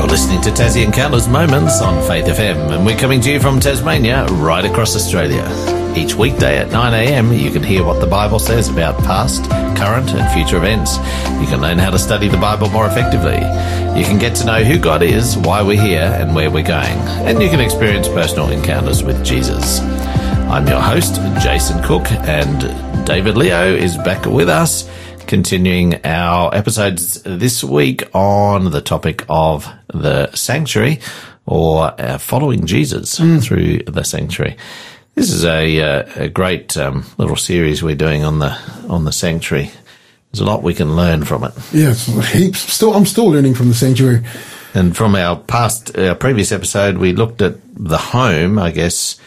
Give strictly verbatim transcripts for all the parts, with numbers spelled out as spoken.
listening to Tassie Encounters Moments on Faith F M, and we're coming to you from Tasmania, right across Australia. Each weekday at nine a m, you can hear what the Bible says about past, current and future events. You can learn how to study the Bible more effectively. You can get to know who God is, why we're here and where we're going. And you can experience personal encounters with Jesus. I'm your host, Jason Cook, and David Leo is back with us, continuing our episodes this week on the topic of the sanctuary, or uh, following Jesus mm. through the sanctuary. This is a, uh, a great um, little series we're doing on the on the sanctuary. There's a lot we can learn from it. Yeah, heaps. Still, I'm still learning from the sanctuary. And from our past, our previous episode, we looked at the home, I guess,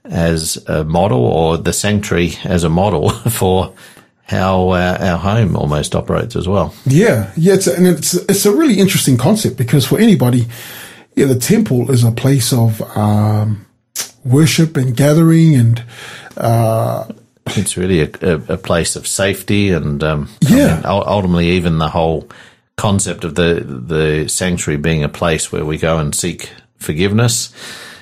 as a model, or the sanctuary as a model for how uh, our home almost operates as well. Yeah, yeah, it's a, and it's it's a really interesting concept, because for anybody, yeah, the temple is a place of um, worship and gathering, and uh, it's really a, a, a place of safety, and um, yeah, I mean, ultimately, even the whole concept of the the sanctuary being a place where we go and seek forgiveness,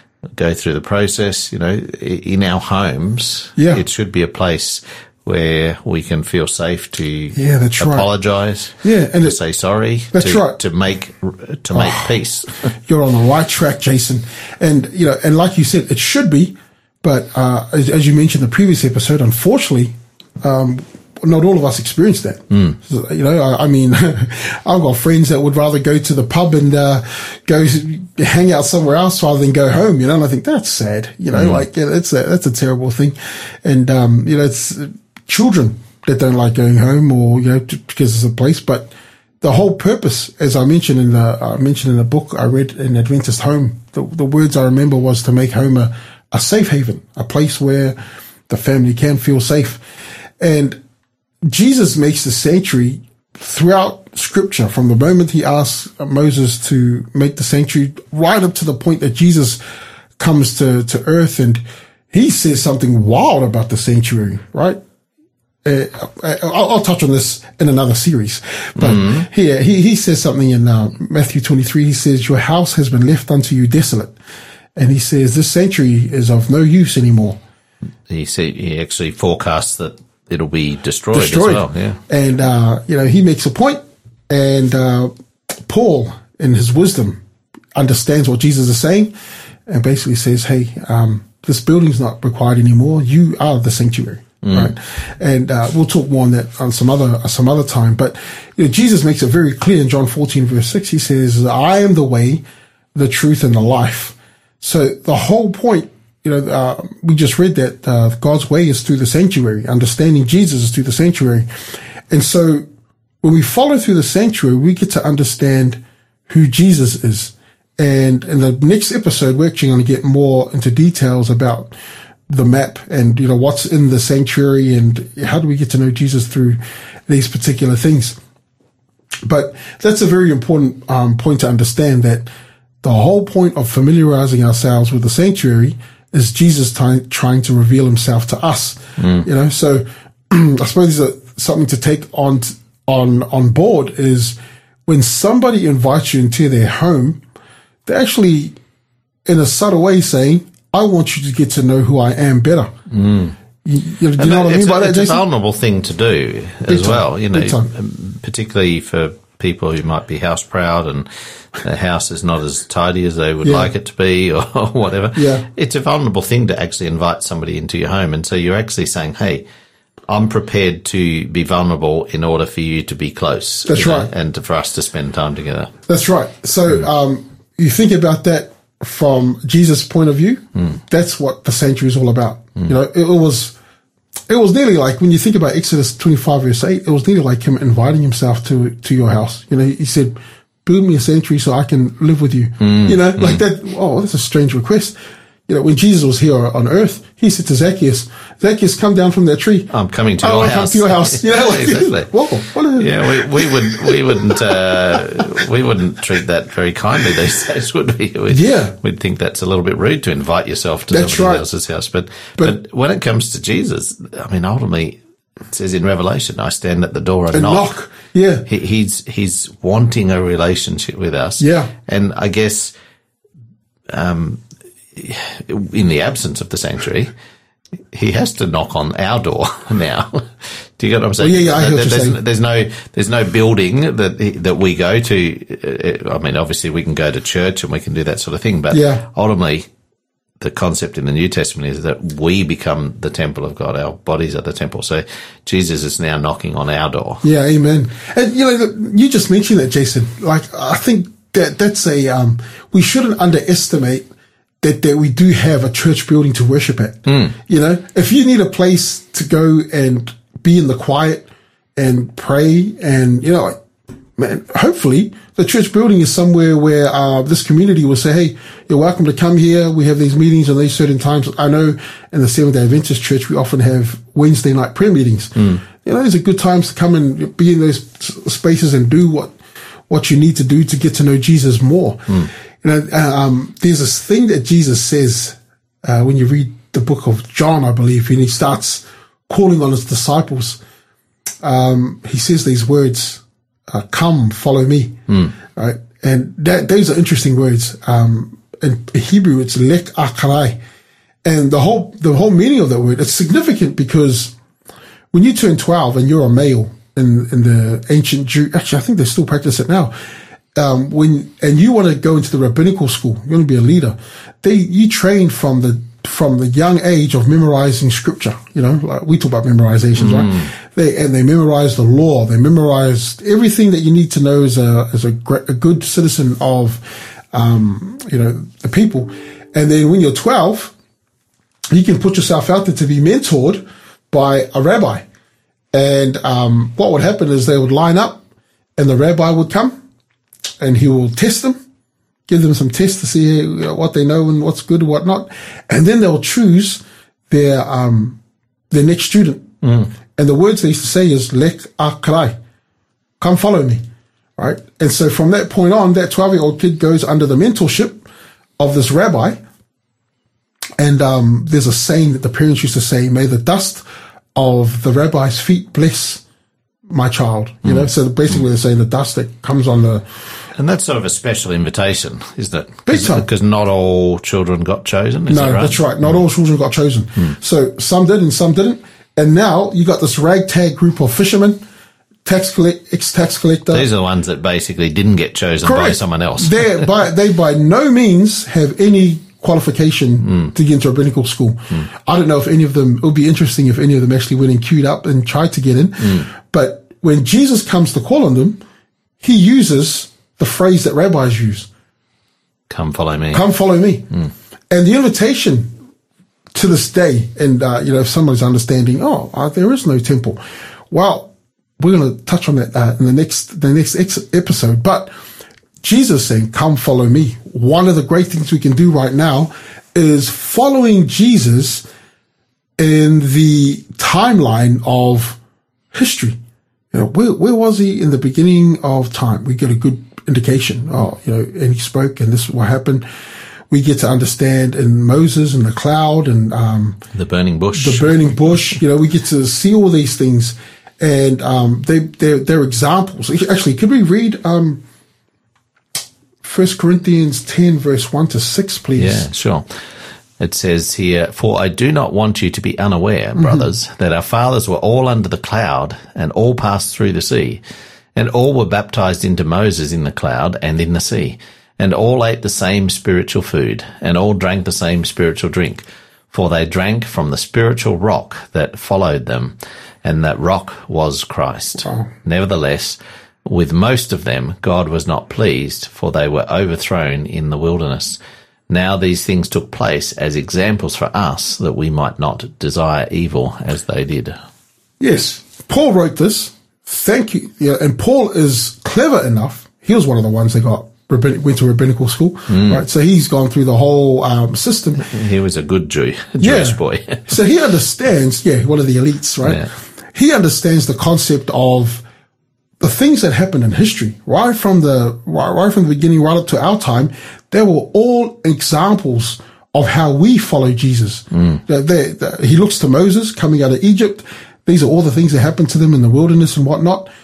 go through the process. You know, in our homes, yeah, it should be a place where we can feel safe to yeah, that's apologize, right. yeah, and to it, say sorry, that's to, right. to make to make oh, peace. You're on the right track, Jason. And you know, and like you said, it should be, but uh, as, as you mentioned in the previous episode, unfortunately, um, not all of us experience that. Mm. So, you know, I, I mean, I've got friends that would rather go to the pub and uh, go hang out somewhere else rather than go home. You know, and I think that's sad. You know, mm. like yeah, that's a, that's a terrible thing. And um, you know, it's children that don't like going home, or, you know, because it's a place. But the whole purpose, as I mentioned in the, I mentioned in the book I read in Adventist Home, the, the words I remember was to make home a, a safe haven, a place where the family can feel safe. And Jesus makes the sanctuary throughout scripture, from the moment he asks Moses to make the sanctuary right up to the point that Jesus comes to, to earth, and he says something wild about the sanctuary, right? Uh, I'll, I'll touch on this in another series, but mm-hmm. here he, he says something in uh, Matthew twenty-three. He says, "Your house has been left unto you desolate," and he says this sanctuary is of no use anymore. He said he actually forecasts that it'll be destroyed, destroyed. as well. Yeah, and uh, you know, he makes a point, and uh, Paul, in his wisdom, understands what Jesus is saying, and basically says, "Hey, um, this building's not required anymore. You are the sanctuary." Mm. Right. And, uh, we'll talk more on that on some other, some other time. But, you know, Jesus makes it very clear in John fourteen verse six. He says, "I am the way, the truth, and the life." So the whole point, you know, uh, we just read that, uh, God's way is through the sanctuary. Understanding Jesus is through the sanctuary. And so when we follow through the sanctuary, we get to understand who Jesus is. And in the next episode, we're actually going to get more into details about the map and, you know, what's in the sanctuary and how do we get to know Jesus through these particular things. But that's a very important um, point to understand, that the whole point of familiarizing ourselves with the sanctuary is Jesus t- trying to reveal himself to us. Mm. You know, so I suppose that something to take on, on, on board is when somebody invites you into their home, they're actually in a subtle way saying, "I want you to get to know who I am better." Mm. You, you, do you know what I mean by that, Jason? It's a vulnerable thing to do as well, you know, particularly for people who might be house proud and their house is not as tidy as they would yeah. like it to be, or, or whatever. Yeah. It's a vulnerable thing to actually invite somebody into your home. And so you're actually saying, "Hey, I'm prepared to be vulnerable in order for you to be close." That's right. Know, and to, for us to spend time together. That's right. So, mm. um, you think about that from Jesus' point of view, mm. that's what the sanctuary is all about. Mm. You know, it, it was, it was nearly like, when you think about Exodus twenty-five verse eight, it was nearly like him inviting himself to, to your house. You know, he said, "Build me a sanctuary so I can live with you." Mm. You know, mm. like that. Oh, that's a strange request. You know, when Jesus was here on earth, he said to Zacchaeus, "Zacchaeus, come down from that tree. I'm coming to I your house. house." Come to your house. You know, like, exactly. Whoa, what a, yeah, we, we would, we wouldn't, uh, we wouldn't treat that very kindly these days, would we? We'd, yeah, we'd think that's a little bit rude to invite yourself to that's somebody right. else's house. But, but, but when it comes to Jesus, I mean, ultimately, it says in Revelation, "I stand at the door and, and knock." knock. Yeah. He, he's, he's wanting a relationship with us. Yeah. And I guess, um, in the absence of the sanctuary, he has to knock on our door now. Do you get what I'm saying? Oh, yeah, yeah, I hear what there's, you're saying. there's no, there's no building that that we go to. I mean, obviously we can go to church and we can do that sort of thing, but Yeah. ultimately, the concept in the New Testament is that we become the temple of God. Our bodies are the temple. So Jesus is now knocking on our door. Yeah, amen. And you know, you just mentioned that, Jason. Like, I think that that's a um, we shouldn't underestimate that that we do have a church building to worship at. Mm. You know, if you need a place to go and be in the quiet and pray, and you know, man, hopefully the church building is somewhere where uh, this community will say, "Hey, you're welcome to come here. We have these meetings on these certain times." I know in the Seventh-day Adventist Church we often have Wednesday night prayer meetings. Mm. You know, these are good times to come and be in those spaces and do what what you need to do to get to know Jesus more. Mm. You know, um, there's this thing that Jesus says uh, when you read the book of John, I believe, and he starts calling on his disciples. Um, he says these words, uh, "Come, follow me." Mm. Right, and that, those are interesting words. Um, in Hebrew, it's lek akarai, and the whole the whole meaning of that word, it's significant because when you turn twelve and you're a male in in the ancient Jew, actually, I think they still practice it now. Um, when, and you want to go into the rabbinical school, you want to be a leader, they, you train from the, from the young age of memorizing scripture, you know, like we talk about memorizations, mm. right? They, and they memorize the law, they memorize everything that you need to know as a, as a, a good citizen of, um, you know, the people. And then when you're twelve, you can put yourself out there to be mentored by a rabbi. And, um, what would happen is they would line up and the rabbi would come, and he will test them, give them some tests to see what they know and what's good and what not. And then they'll choose their, um, their next student. Mm. And the words they used to say is, lek akarai, come follow me. Right. And so from that point on, that twelve year old kid goes under the mentorship of this rabbi. And, um, there's a saying that the parents used to say, may the dust of the rabbi's feet bless my child, you mm. know, so basically they're saying the dust that comes on the... And that's sort of a special invitation, isn't it? Big time. Because not all children got chosen, is no, that right? That's right. Not mm. all children got chosen. Mm. So some did and some didn't. And now you got this ragtag group of fishermen, tax collect, ex-tax collector. These are the ones that basically didn't get chosen Correct. by someone else. They're by, they by no means have any qualification mm. to get into a rabbinical school. Mm. I don't know if any of them, it would be interesting if any of them actually went and queued up and tried to get in. Mm. But when Jesus comes to call on them, he uses the phrase that rabbis use. Come follow me. Come follow me. Mm. And the invitation to this day, and, uh, you know, if somebody's understanding, oh, uh, there is no temple. Well, we're going to touch on that uh, in the next, the next ex- episode. But Jesus saying, come follow me. One of the great things we can do right now is following Jesus in the timeline of history. You know, where, where was he in the beginning of time? We get a good indication. Oh, you know, and he spoke and this is what happened. We get to understand in Moses and the cloud and, um, the burning bush, the burning bush, you know, we get to see all these things and, um, they, they're, they're examples. Actually, could we read, um, First Corinthians ten verse one to six, please? Yeah, sure. It says here, for I do not want you to be unaware, brothers, mm-hmm. that our fathers were all under the cloud and all passed through the sea, and all were baptized into Moses in the cloud and in the sea, and all ate the same spiritual food, and all drank the same spiritual drink, for they drank from the spiritual rock that followed them, and that rock was Christ. Wow. Nevertheless, with most of them God was not pleased, for they were overthrown in the wilderness. Now these things took place as examples for us, that we might not desire evil as they did. Yes, Paul wrote this. Thank you. Yeah, and Paul is clever enough. He was one of the ones that got went to rabbinical school, mm. right? So he's gone through the whole um, system. He was a good Jew, a Jewish yeah. boy. So he understands, yeah, one of the elites, right? Yeah. He understands the concept of the things that happened in history, right from the right, right from the beginning, right up to our time. They were all examples of how we follow Jesus. Mm. They, they, he looks to Moses coming out of Egypt. These are all the things that happened to them in the wilderness and whatnot.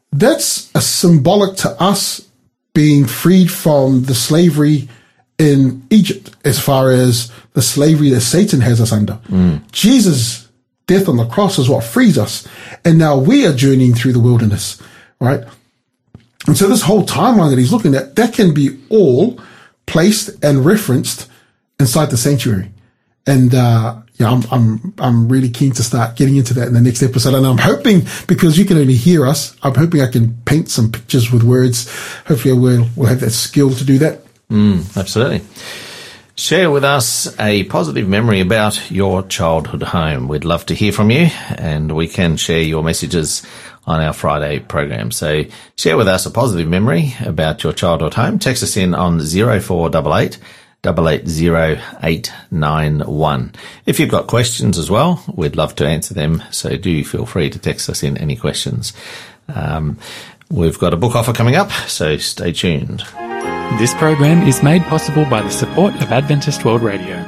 that's a symbolic to us being freed from the slavery in Egypt, as far as the slavery that Satan has us under. Mm. Jesus' death on the cross is what frees us. And now we are journeying through the wilderness, right? And so this whole timeline that he's looking at, that can be all placed and referenced inside the sanctuary. And, uh, yeah, I'm, I'm, I'm really keen to start getting into that in the next episode. And I'm hoping, because you can only hear us, I'm hoping I can paint some pictures with words. Hopefully we'll, we'll have that skill to do that. Mm, absolutely. Share with us a positive memory about your childhood home. We'd love to hear from you, and we can share your messages on our Friday program. So share with us a positive memory about your childhood home. Text us in on zero four eight eight, eight eight zero, eight nine one. If you've got questions as well, we'd love to answer them. So do feel free to text us in any questions. Um, we've got a book offer coming up, so stay tuned. This program is made possible by the support of Adventist World Radio.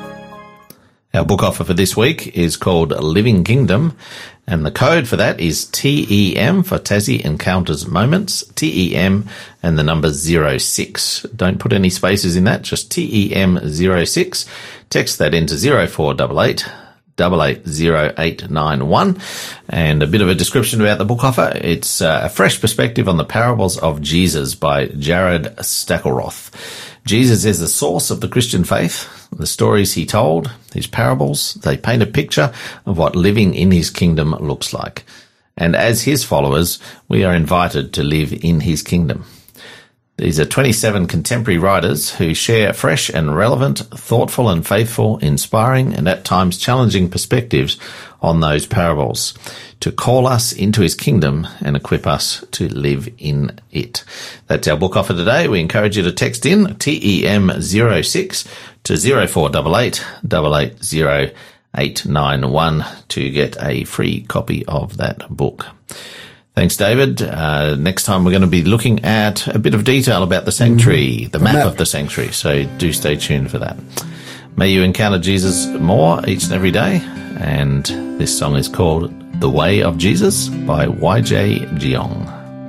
Our book offer for this week is called Living Kingdom, and the code for that is T E M for Tassie Encounters Moments, T E M and the number zero six. Don't put any spaces in that, just T E M zero six. Text that into zero four eight eight, eight eight zero, eight nine one. And a bit of a description about the book offer. It's uh, a fresh perspective on the parables of Jesus by Jared Stackelroth. Jesus is the source of the Christian faith. The stories he told, his parables, they paint a picture of what living in his kingdom looks like. And as his followers, we are invited to live in his kingdom. These are twenty-seven contemporary writers who share fresh and relevant, thoughtful and faithful, inspiring and at times challenging perspectives on those parables to call us into his kingdom and equip us to live in it. That's our book offer today. We encourage you to text in T E M zero six to zero four eight eight, eight eight zero, eight nine one to get a free copy of that book. Thanks, David. Uh, next time we're going to be looking at a bit of detail about the sanctuary, the map of the sanctuary, so do stay tuned for that. May you encounter Jesus more each and every day, and this song is called The Way of Jesus by Y J Jeong.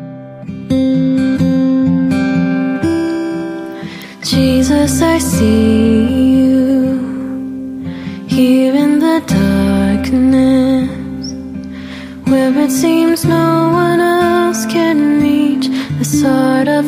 Jesus, I see you here in the darkness, where it seems no one else can reach this heart of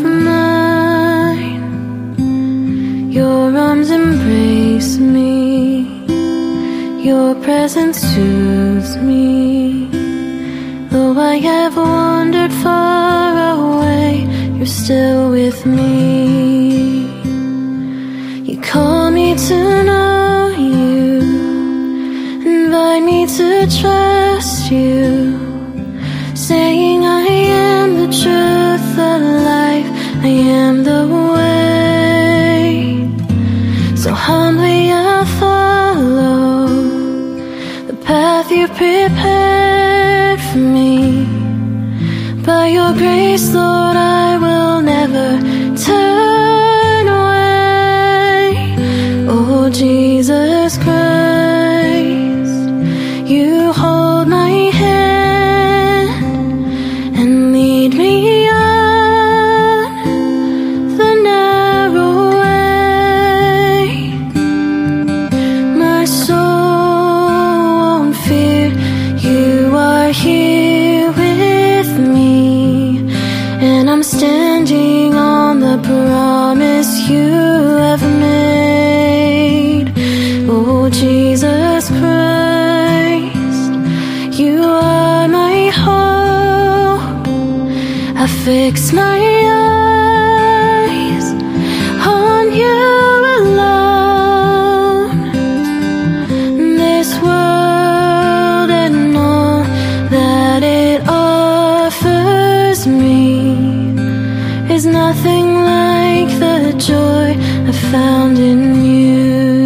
mine. Your arms embrace me, your presence soothes me. Though I have wandered far away, you're still with me. You call me to know you, invite me to trust you, saying I am the truth, the life, I am the way. So humbly I'll follow the path you prepared for me. By your grace, Lord, I will never turn away. Oh, Jesus Christ, you hold my hand and lead me on the narrow way. My soul won't fear, you are here with me, and I'm standing on the promise you have made. Oh, Jesus Christ, you are my hope. I fix my eyes on you alone. This world and all that it offers me is nothing like the joy I found in you.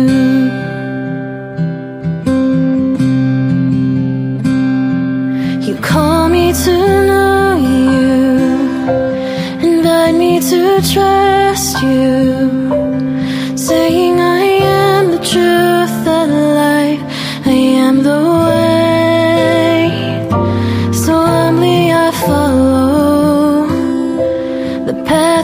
You call me to know you, invite me to trust you, saying I am the truth, the life, I am the way. So humbly I follow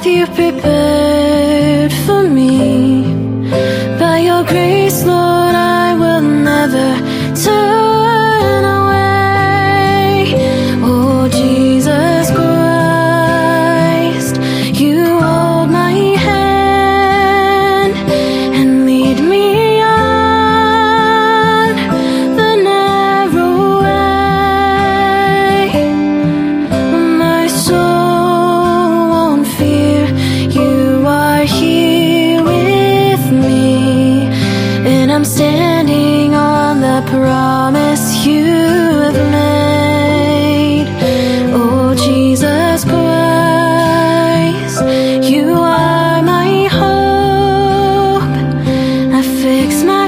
path you prepared for me. By your grace, Lord, I will never turn away. Oh, Jesus Christ, you hold my hand and lead me on the narrow way. My soul won't fear, you are here with me, and I'm standing on the promise you have made. Oh, Jesus Christ, you are my hope. I fix my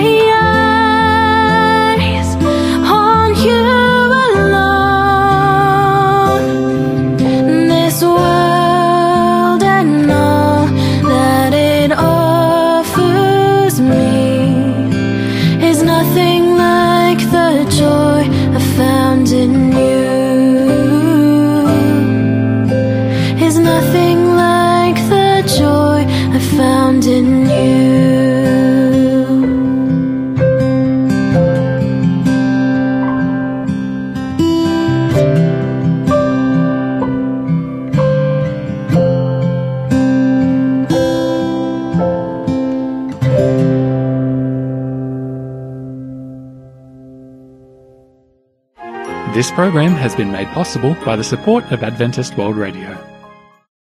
eyes on you alone. This world and all that it offers me is nothing like the joy I found in you. Is nothing like the joy I found in you. This program has been made possible by the support of Adventist World Radio.